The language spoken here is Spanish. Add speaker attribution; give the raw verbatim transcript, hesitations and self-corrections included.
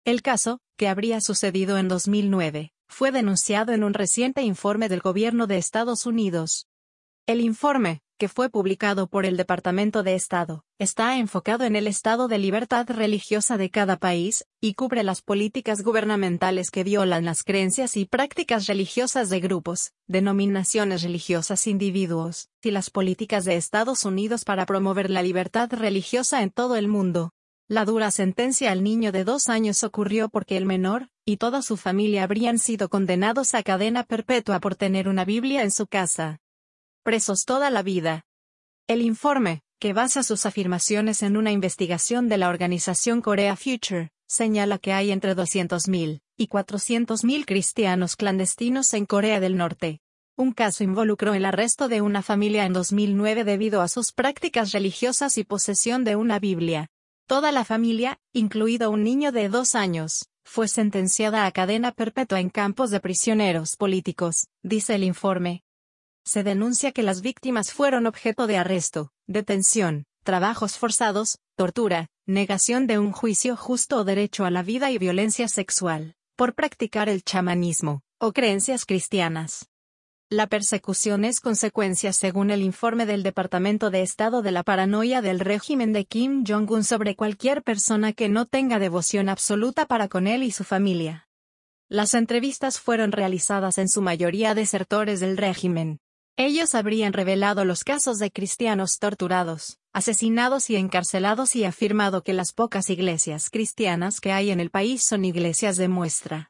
Speaker 1: El caso, que habría sucedido en dos mil nueve, fue denunciado en un reciente informe del gobierno de Estados Unidos. El informe, que fue publicado por el Departamento de Estado, está enfocado en el estado de libertad religiosa de cada país, y cubre las políticas gubernamentales que violan las creencias y prácticas religiosas de grupos, denominaciones religiosas, individuos, y las políticas de Estados Unidos para promover la libertad religiosa en todo el mundo. La dura sentencia al niño de dos años ocurrió porque el menor, y toda su familia habrían sido condenados a cadena perpetua por tener una Biblia en su casa. Presos toda la vida. El informe, que basa sus afirmaciones en una investigación de la organización Korea Future, señala que hay entre doscientos mil y cuatrocientos mil cristianos clandestinos en Corea del Norte. Un caso involucró el arresto de una familia en dos mil nueve debido a sus prácticas religiosas y posesión de una Biblia. Toda la familia, incluido un niño de dos años, fue sentenciada a cadena perpetua en campos de prisioneros políticos, dice el informe. Se denuncia que las víctimas fueron objeto de arresto, detención, trabajos forzados, tortura, negación de un juicio justo o derecho a la vida y violencia sexual, por practicar el chamanismo, o creencias cristianas. La persecución es consecuencia, según el informe del Departamento de Estado, de la paranoia del régimen de Kim Jong-un sobre cualquier persona que no tenga devoción absoluta para con él y su familia. Las entrevistas fueron realizadas en su mayoría a desertores del régimen. Ellos habrían revelado los casos de cristianos torturados, asesinados y encarcelados y afirmado que las pocas iglesias cristianas que hay en el país son iglesias de muestra.